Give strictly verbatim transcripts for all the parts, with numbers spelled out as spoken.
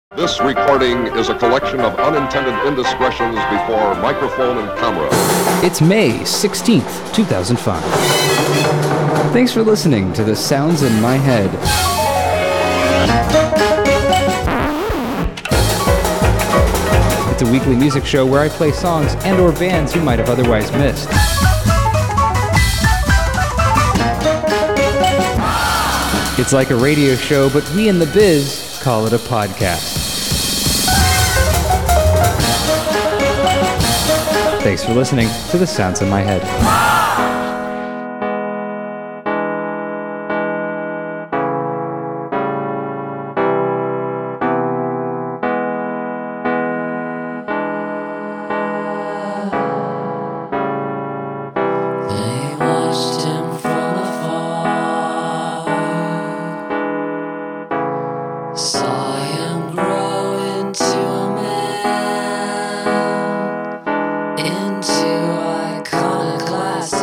This recording is a collection of unintended indiscretions before microphone and camera. It's May sixteenth, two thousand five. Thanks for listening to the Sounds in My Head. It's a weekly music show where I play songs and or bands you might have otherwise missed. It's like a radio show, but we in the biz call it a podcast. Thanks for listening to the Sounds in My Head. Into iconoclast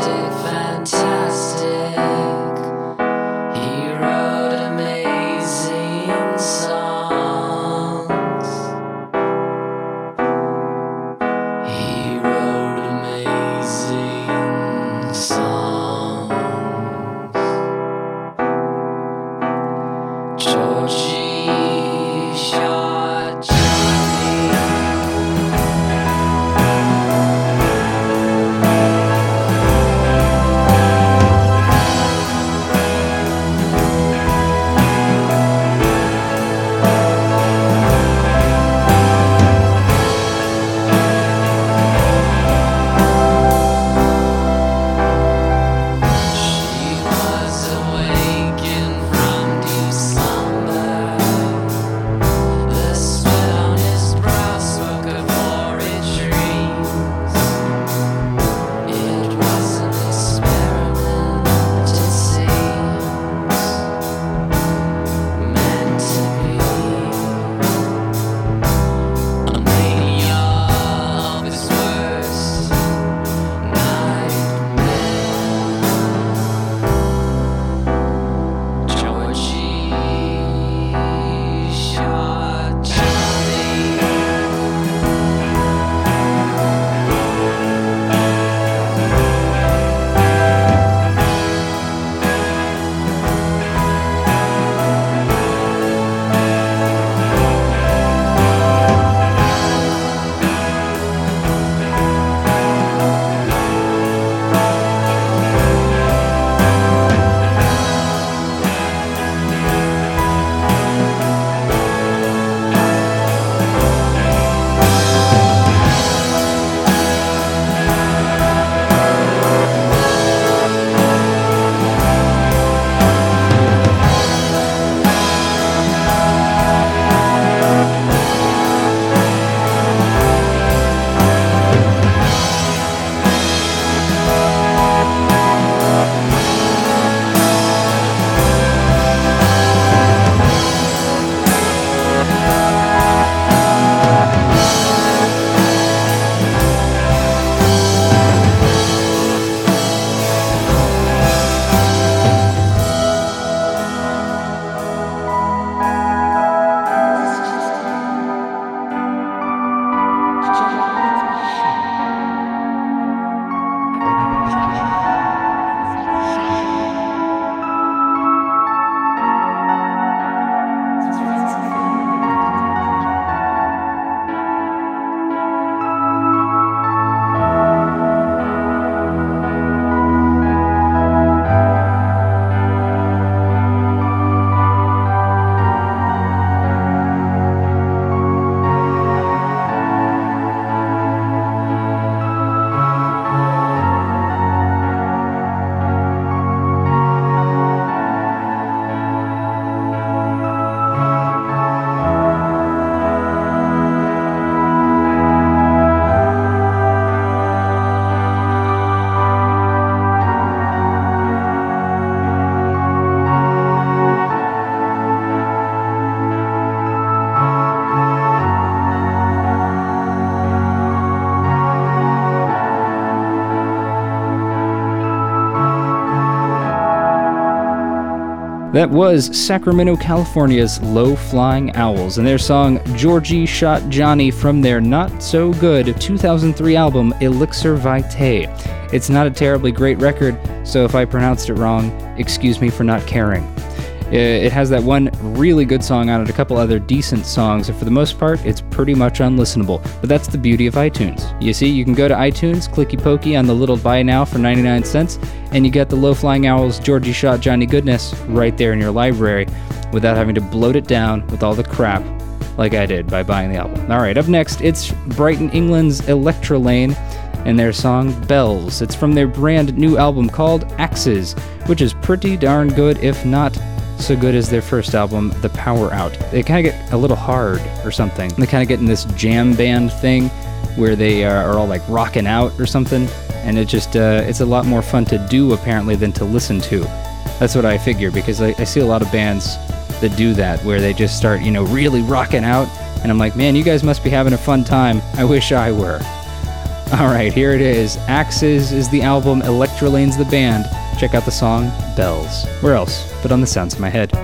That was Sacramento, California's Low Flying Owls and their song Georgie Shot Johnny from their not-so-good two thousand three album Elixir Vitae. It's not a terribly great record, so if I pronounced it wrong, excuse me for not caring. It has that one really good song on it, a couple other decent songs, and for the most part, it's pretty much unlistenable. But that's the beauty of iTunes. You see, you can go to iTunes, clicky pokey on the little buy now for ninety-nine cents, and you get the Low Flying Owls Georgie Shot Johnny goodness right there in your library without having to bloat it down with all the crap like I did by buying the album. Alright, up next, it's Brighton, England's Electrolane and their song Bells. It's from their brand new album called Axes, which is pretty darn good, if not so good as their first album, The Power Out. They kind of get a little hard or something. They kind of get in this jam band thing where they uh, are all like rocking out or something, and it just uh, it's a lot more fun to do apparently than to listen to. That's what I figure, because I, I see a lot of bands that do that where they just start, you know, really rocking out, and I'm like, man, you guys must be having a fun time. I wish I were. Alright, here it is. Axes is the album, Electrolane's the band. Check out the song Bells. Where else but on the Sounds in My Head?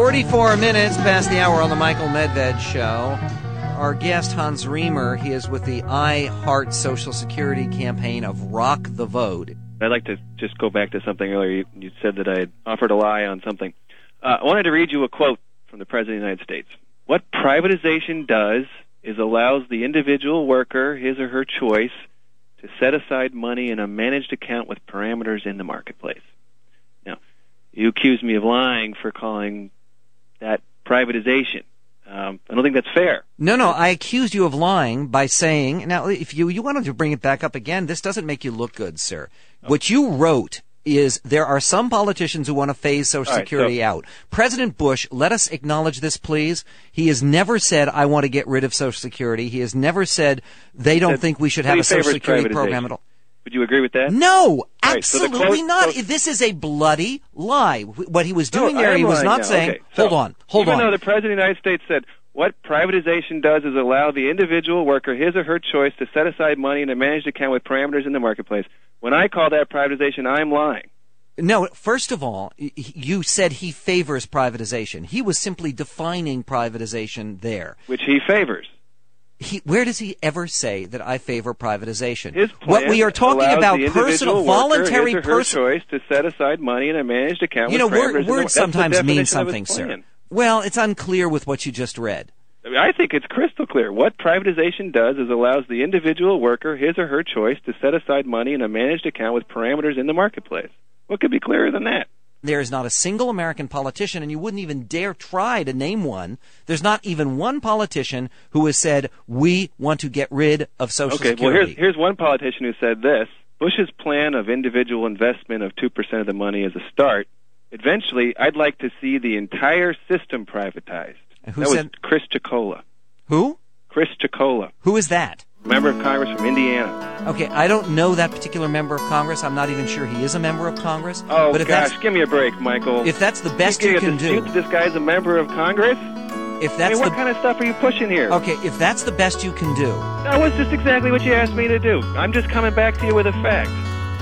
forty-four minutes past the hour on the Michael Medved Show. Our guest, Hans Riemer, he is with the I Heart Social Security campaign of Rock the Vote. I'd like to just go back to something earlier. You, you said that I had offered a lie on something. Uh, I wanted to read you a quote from the President of the United States. What privatization does is allows the individual worker, his or her choice, to set aside money in a managed account with parameters in the marketplace. Now, you accuse me of lying for calling that privatization. Um, I don't think that's fair. No, no, I accused you of lying by saying, now, if you, you wanted to bring it back up again, this doesn't make you look good, sir. Okay. What you wrote is there are some politicians who want to phase Social All Security right, so, out. President Bush, let us acknowledge this, please. He has never said, I want to get rid of Social Security. He has never said they don't said, think we should have a Social Security program at all. Would you agree with that? No, right, absolutely so quote, not. So, this is a bloody lie. What he was doing no, there, he was lying not now. saying, okay, so hold on, hold even on. Even though the President of the United States said, what privatization does is allow the individual worker, his or her choice, to set aside money in a managed account with parameters in the marketplace. When I call that privatization, I'm lying. No, first of all, you said he favors privatization. He was simply defining privatization there. Which he favors. He, where does he ever say that I favor privatization? His plan what we are talking about, personal, voluntary, personal choice to set aside money in a managed account. You know, with word, words the, sometimes mean something, sir. Well, it's unclear with what you just read. I think it's crystal clear. What privatization does is allows the individual worker, his or her choice, to set aside money in a managed account with parameters in the marketplace. What could be clearer than that? There is not a single American politician, and you wouldn't even dare try to name one. There's not even one politician who has said, we want to get rid of Social okay, Security. Okay, well, here's, here's one politician who said this. Bush's plan of individual investment of two percent of the money as a start. Eventually, I'd like to see the entire system privatized. Who that said? was Chris Ciccolo. Who? Chris Ciccolo. Who is that? Member of Congress from Indiana. Okay, I don't know that particular member of Congress. I'm not even sure he is a member of Congress. Oh, but if gosh, that's, give me a break, Michael. If that's the best you, you can do... This guy's a member of Congress? If that's I mean, what the, kind of stuff are you pushing here? Okay, if that's the best you can do... That was just exactly what you asked me to do. I'm just coming back to you with a fact.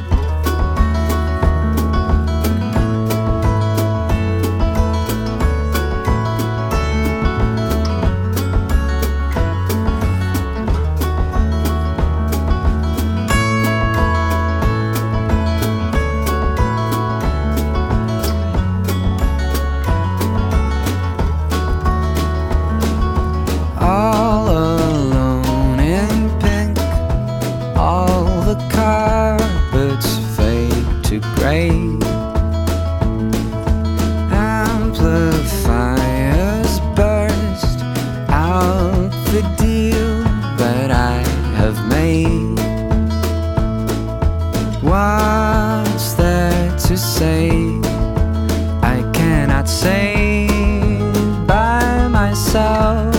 Amplifiers burst out the deal that I have made. What's there to say? I cannot say by myself.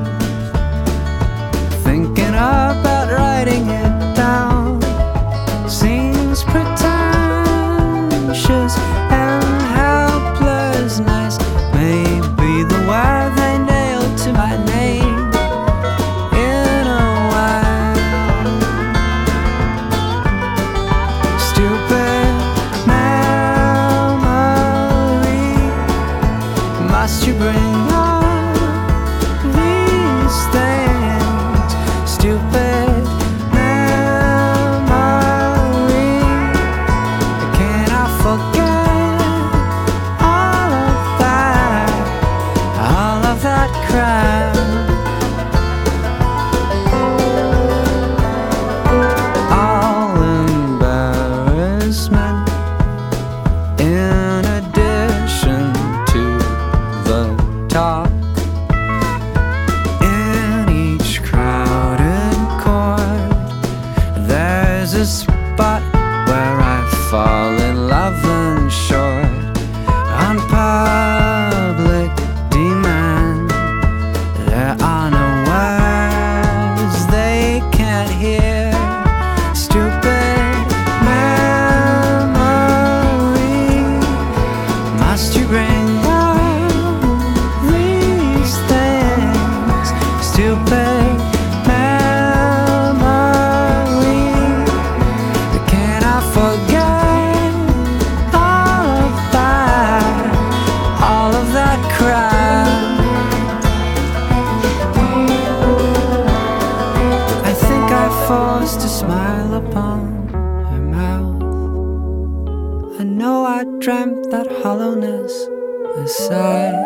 Thinking about writing it down seems pretentious and helplessness may be the word they nailed to my name in a while. Stupid memory, must you bring on these things? Stupid memory, can I forget all of that, all of that crap? All embarrassment in addition to the talk. In each crowded court, there's a spot where I fall in love and short on public demand. There are no words they can't hear. Stupid memory, I dreamt that hollowness aside.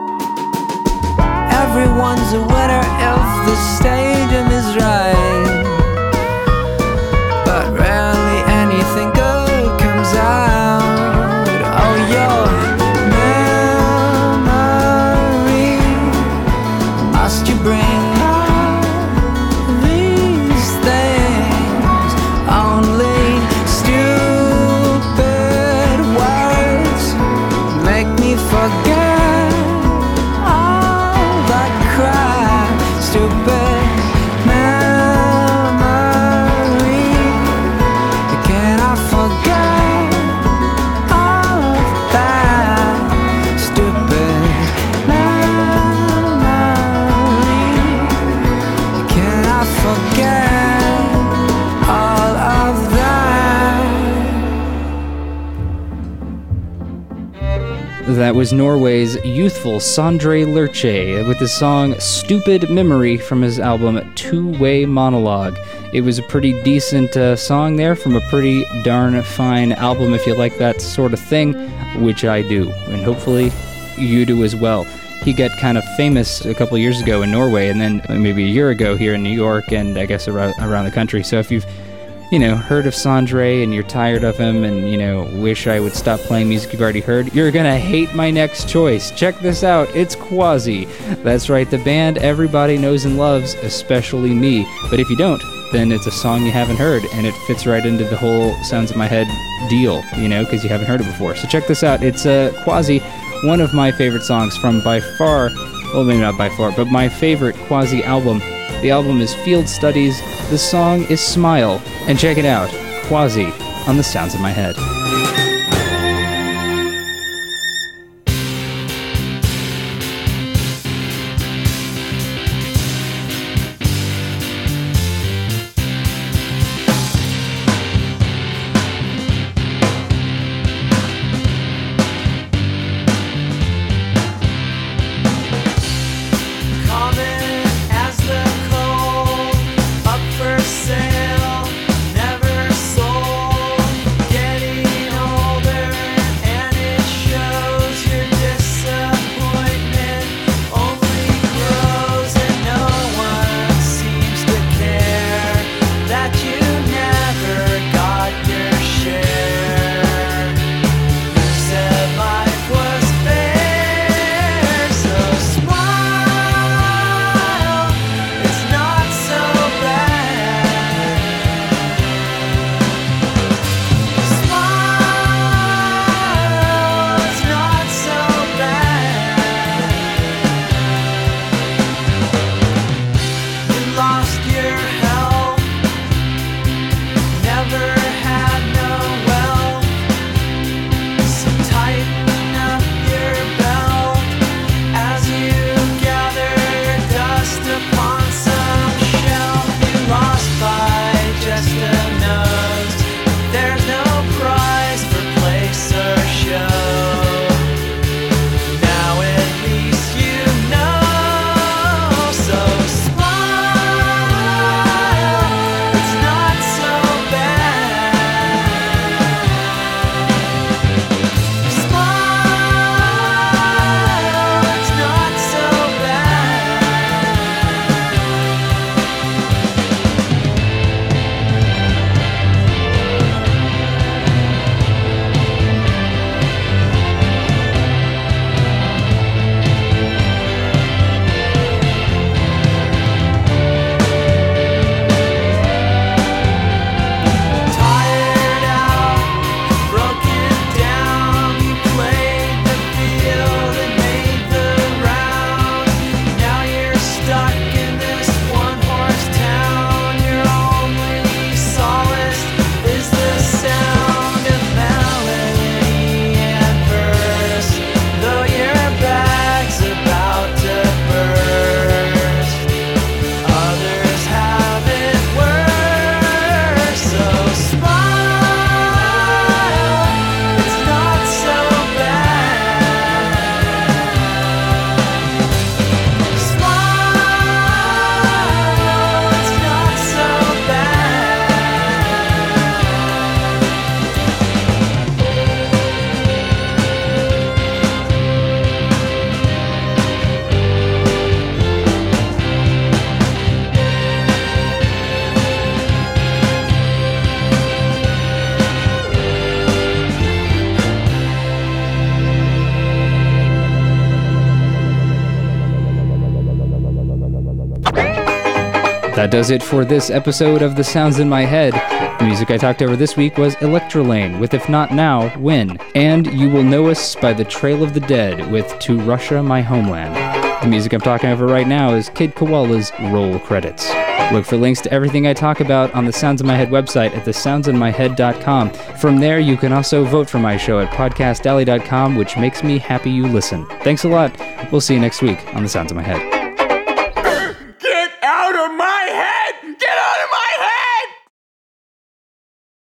Everyone's a winner if the stadium is right, but rarely anything good comes out. Oh, your memory, must you bring up these things? Only stupid words make me forget all that crap. Stupid memory, can I forget all of that? Stupid memory, can I forget all of that? That was Norway's youthful Sondre Lerche with the song Stupid Memory from his album Two-Way Monologue. It was a pretty decent uh, song there from a pretty darn fine album if you like that sort of thing, which I do, and hopefully you do as well. He got kind of famous a couple years ago in Norway, and then maybe a year ago here in New York, and I guess around, around the country. So if you've you know, heard of Sondre and you're tired of him and, you know, wish I would stop playing music you've already heard, you're gonna hate my next choice. Check this out, it's Quasi. That's right, the band everybody knows and loves, especially me. But if you don't, then it's a song you haven't heard, and it fits right into the whole Sounds in My Head deal, you know, because you haven't heard it before. So check this out, it's uh, Quasi, one of my favorite songs from by far, well maybe not by far, but my favorite Quasi album. The album is Field Studies, the song is Smile, and check it out, Quasi on the Sounds in My Head. Never sold, getting older. That does it for this episode of The Sounds in My Head. The music I talked over this week was Electrolane with If Not Now, When? And You Will Know Us by The Trail of the Dead with To Russia, My Homeland. The music I'm talking over right now is Kid Koala's Roll Credits. Look for links to everything I talk about on the Sounds in My Head website at the sounds in my head dot com. From there, you can also vote for my show at podcast alley dot com, which makes me happy you listen. Thanks a lot. We'll see you next week on The Sounds in My Head.